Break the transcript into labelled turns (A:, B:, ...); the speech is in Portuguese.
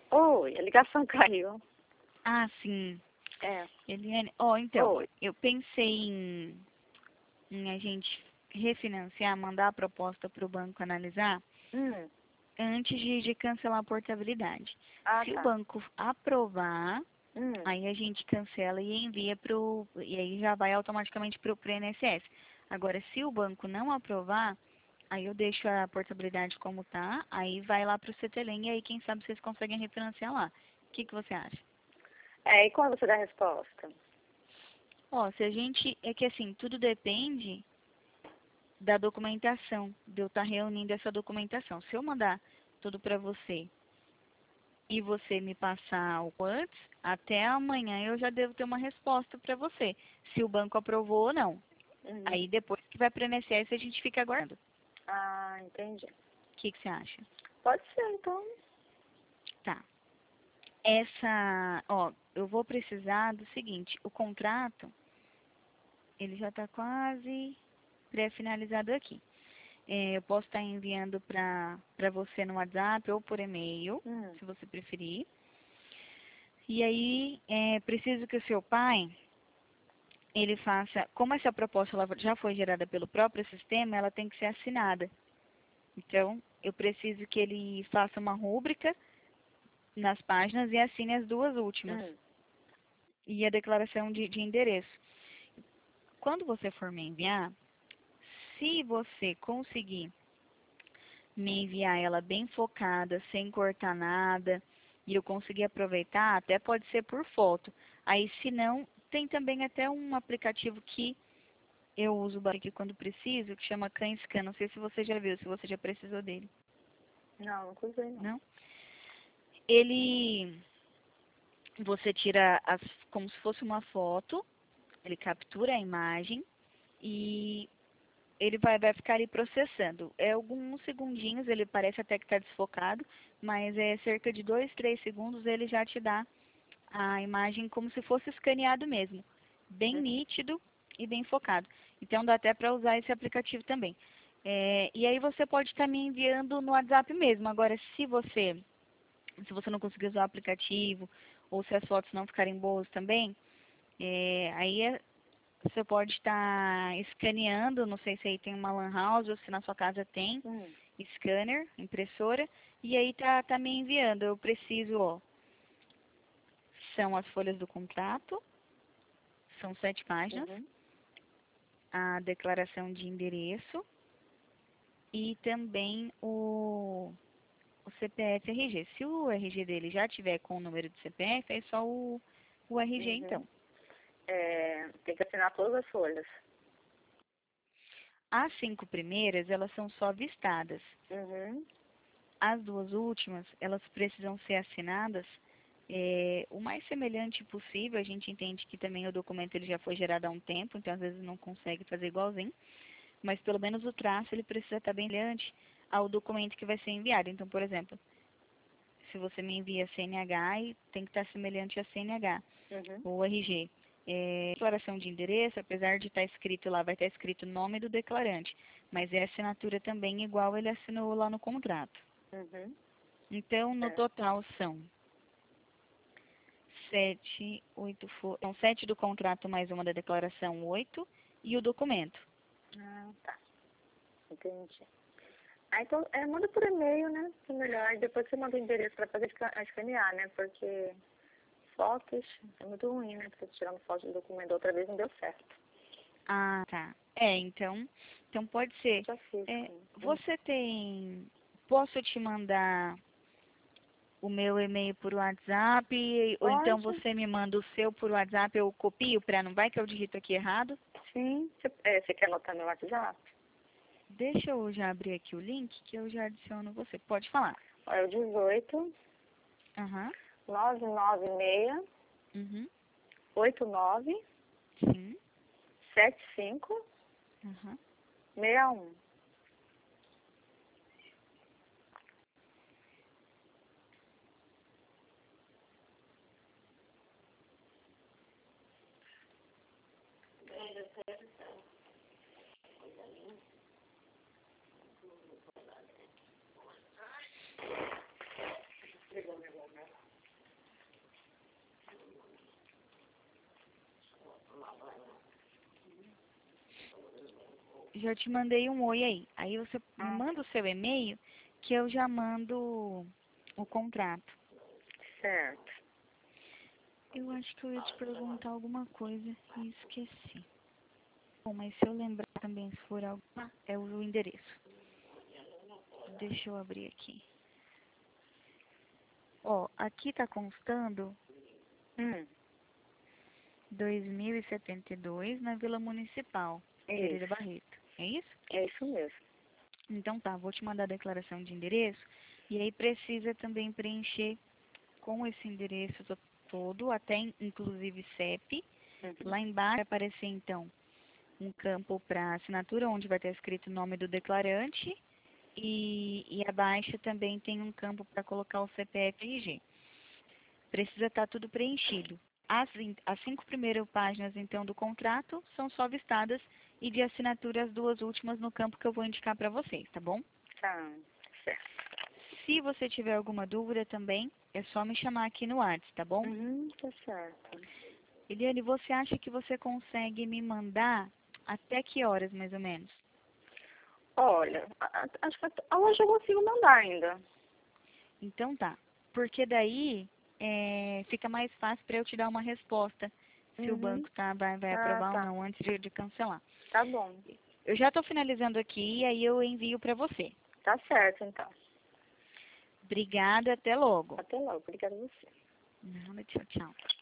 A: Oi, a ligação caiu.
B: Ah, sim.
A: É.
B: Eliane, então,
A: Oi.
B: eu pensei em a gente refinanciar, mandar a proposta para o banco analisar
A: Hum.
B: antes de cancelar a portabilidade.
A: Ah,
B: Se o
A: tá.
B: banco aprovar,
A: Hum.
B: aí a gente cancela e envia e aí já vai automaticamente para o INSS. Agora, se o banco não aprovar, aí eu deixo a portabilidade como tá, aí vai lá para o CTLM e aí quem sabe vocês conseguem refinanciar lá. O que você acha?
A: E quando você dá a resposta?
B: Se a gente, é que assim, tudo depende da documentação, de eu estar reunindo essa documentação. Se eu mandar tudo para você e você me passar o antes, até amanhã eu já devo ter uma resposta para você, se o banco aprovou ou não.
A: Uhum.
B: Aí depois que vai para o INSS a gente fica aguardando.
A: Ah, entendi.
B: O que você acha?
A: Pode ser, então.
B: Tá. Eu vou precisar do seguinte, o contrato, ele já está quase pré-finalizado aqui. Eu posso estar enviando para você no WhatsApp ou por e-mail,
A: Hum.
B: se você preferir. E aí, preciso que o seu pai, ele faça, como essa proposta ela já foi gerada pelo próprio sistema, ela tem que ser assinada. Então, eu preciso que ele faça uma rúbrica nas páginas e assine as duas últimas.
A: Hum.
B: E a declaração de endereço. Quando você for me enviar, se você conseguir me enviar ela bem focada, sem cortar nada, e eu conseguir aproveitar, até pode ser por foto. Aí, se não, tem também até um aplicativo que eu uso aqui quando preciso, que chama CanScan. Não sei se você já viu, se você já precisou dele.
A: Não, nunca usei, não.
B: Não? Ele, você tira como se fosse uma foto, ele captura a imagem e ele vai ficar ali processando. É alguns segundinhos, ele parece até que está desfocado, mas é cerca de 2, 3 segundos ele já te dá a imagem como se fosse escaneado mesmo. Bem
A: Uhum.
B: nítido e bem focado. Então dá até para usar esse aplicativo também. E aí você pode estar me enviando no WhatsApp mesmo. Agora, se você não conseguir usar o aplicativo, ou se as fotos não ficarem boas também, você pode estar escaneando, não sei se aí tem uma lan house ou se na sua casa tem,
A: Hum.
B: scanner, impressora, e aí tá me enviando. Eu preciso, são as folhas do contrato, são 7 páginas,
A: Uhum.
B: a declaração de endereço e também o CPF RG. Se o RG dele já tiver com o número de CPF, é só o RG então.
A: Uhum. Tem que assinar todas as folhas.
B: As 5 primeiras, elas são só vistadas.
A: Uhum.
B: As 2 últimas, elas precisam ser assinadas o mais semelhante possível. A gente entende que também o documento ele já foi gerado há um tempo, então às vezes não consegue fazer igualzinho, mas pelo menos o traço ele precisa estar bem semelhante ao documento que vai ser enviado. Então, por exemplo, se você me envia CNH, tem que estar semelhante a CNH,
A: Uhum.
B: ou RG. Declaração de endereço, apesar de estar escrito lá, vai estar escrito o nome do declarante, mas é assinatura também igual ele assinou lá no contrato.
A: Uhum.
B: Então, no
A: É.
B: total são 7, 8, são 7 do contrato mais uma da declaração, 8, e o documento.
A: Ah, tá. Entendi. Então, manda por e-mail, né? Que é melhor. E depois você manda o endereço para fazer escanear, né? Porque fotos é muito ruim, né? Você tirando foto do documento outra vez não deu certo.
B: Ah, tá. Então pode ser.
A: Já fiz, sim.
B: Você tem. Posso te mandar o meu e-mail por WhatsApp? Ou então
A: Pode,
B: você me manda o seu por WhatsApp, eu copio para não vai que eu digito aqui errado?
A: sim. Você quer anotar meu WhatsApp?
B: Deixa eu já abrir aqui o link que eu já adiciono você. Pode falar.
A: É o 18
B: Aham.
A: 996
B: Uhum.
A: 89
B: Sim.
A: 75
B: Aham.
A: 61.
B: Já te mandei um oi aí. Aí você me
A: Ah,
B: manda o seu e-mail que eu já mando o contrato.
A: certo.
B: Eu acho que eu ia te perguntar alguma coisa e esqueci. Bom, mas se eu lembrar também, se for alguma, é o endereço. Deixa eu abrir aqui. Ó, aqui tá constando 2072 na Vila Municipal, Pereira
A: Isso.
B: Barreto. É isso?
A: É isso mesmo.
B: Então tá, vou te mandar a declaração de endereço e aí precisa também preencher com esse endereço todo, até inclusive CEP.
A: Uhum.
B: Lá embaixo vai aparecer então um campo para assinatura, onde vai estar escrito o nome do declarante e abaixo também tem um campo para colocar o CPF e RG. Precisa estar tudo preenchido. As 5 primeiras páginas então do contrato são só vistadas e de assinatura as 2 últimas no campo que eu vou indicar para vocês, tá bom?
A: Tá, certo.
B: Se você tiver alguma dúvida também, é só me chamar aqui no WhatsApp, tá bom?
A: Tá certo.
B: Eliane, você acha que você consegue me mandar até que horas, mais ou menos?
A: Olha, acho que hoje eu consigo mandar ainda.
B: Então tá. Porque daí fica mais fácil para eu te dar uma resposta se o
A: Uhum.
B: banco vai
A: Ah,
B: aprovar ou
A: tá.
B: não antes de cancelar.
A: Tá bom.
B: Eu já estou finalizando aqui e aí eu envio para você.
A: Tá certo, então.
B: Obrigada, até logo.
A: Até logo. Obrigada a você.
B: Nada, tchau, tchau.